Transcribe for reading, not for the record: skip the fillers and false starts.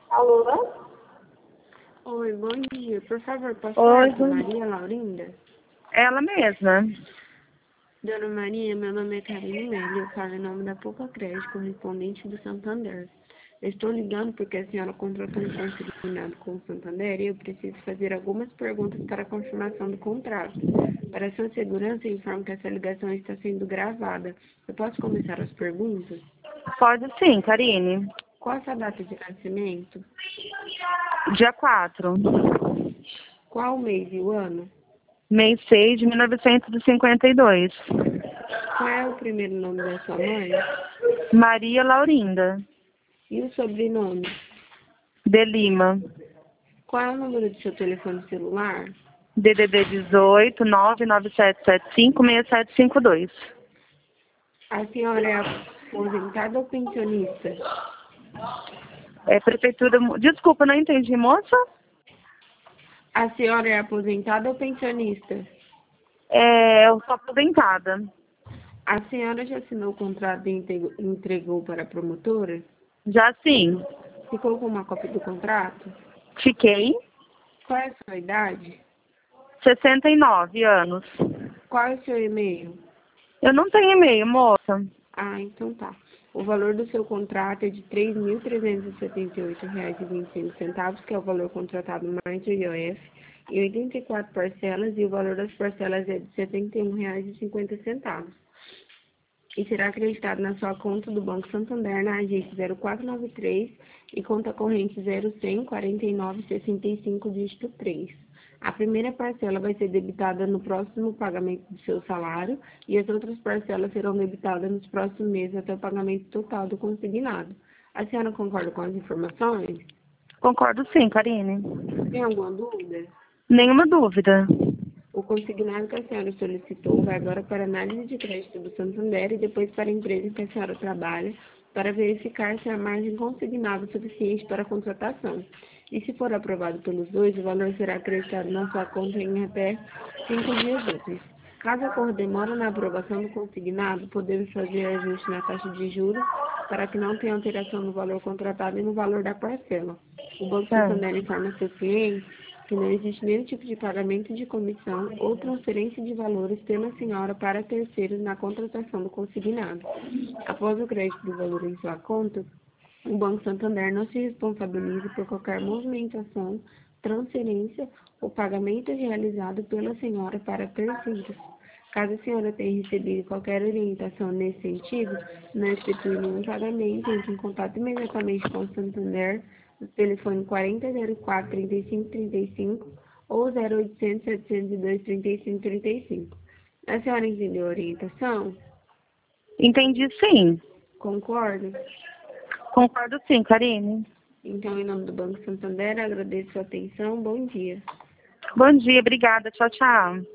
Alô? Oi, bom dia. Por favor, posso Oi, falar com bom Maria Laurinda? Ela mesma. Dona Maria, meu nome é Karine Melli, eu falo em nome da Poupa Crédito, correspondente do Santander. Eu estou ligando porque a senhora contratou um consignado com o Santander e eu preciso fazer algumas perguntas para a confirmação do contrato. Para sua segurança, informo que essa ligação está sendo gravada. Eu posso começar as perguntas? Pode sim, Karine. Qual a sua data de nascimento? Dia 4, Qual o mês e o ano? mês 6 de 1952. Qual é o primeiro nome da sua mãe? Maria Laurinda, E o sobrenome? de Lima. Qual é o número do seu telefone celular? DDD 18 99775 6752. A senhora é aposentada ou pensionista? É prefeitura. Desculpa, não entendi, moça? A senhora é aposentada ou pensionista? Eu sou aposentada. A senhora já assinou o contrato e entregou para a promotora? Já sim. Ficou com uma cópia do contrato? Fiquei Qual é a sua idade? 69 anos. Qual é o seu e-mail? Eu não tenho e-mail, moça. Ah, então tá. O valor do seu contrato é de R$ 3.378,25, que é o valor contratado mais o IOF, e 84 parcelas, e o valor das parcelas é de R$ 71,50. E será acreditado na sua conta do Banco Santander, na agência 0493 e conta corrente 01004965, dígito 3. A primeira parcela vai ser debitada no próximo pagamento do seu salário e as outras parcelas serão debitadas nos próximos meses até o pagamento total do consignado. A senhora concorda com as informações? Concordo sim, Karine. Tem alguma dúvida? Nenhuma dúvida. O consignado que a senhora solicitou vai agora para análise de crédito do Santander e depois para a empresa em que a senhora trabalha para verificar se há margem consignada suficiente para a contratação. E se for aprovado pelos dois, o valor será acreditado na sua conta em até 5 dias úteis. Caso ocorra demora na aprovação do consignado, podemos fazer ajuste na taxa de juros para que não tenha alteração no valor contratado e no valor da parcela. O Banco É. Santander informa seus clientes que não existe nenhum tipo de pagamento de comissão ou transferência de valores pela senhora para terceiros na contratação do consignado. Após o crédito do valor em sua conta, o Banco Santander não se responsabiliza por qualquer movimentação, transferência ou pagamento realizado pela senhora para terceiros. Caso a senhora tenha recebido qualquer orientação nesse sentido, não efetue nenhum pagamento, entre em contato imediatamente com o Santander no telefone 4004 3535 ou 0800 702 3535. A senhora entendeu a orientação? Entendi sim. Concorda? Concordo sim, Karine. Então, em nome do Banco Santander, agradeço a sua atenção. Bom dia. Bom dia, obrigada. Tchau, tchau.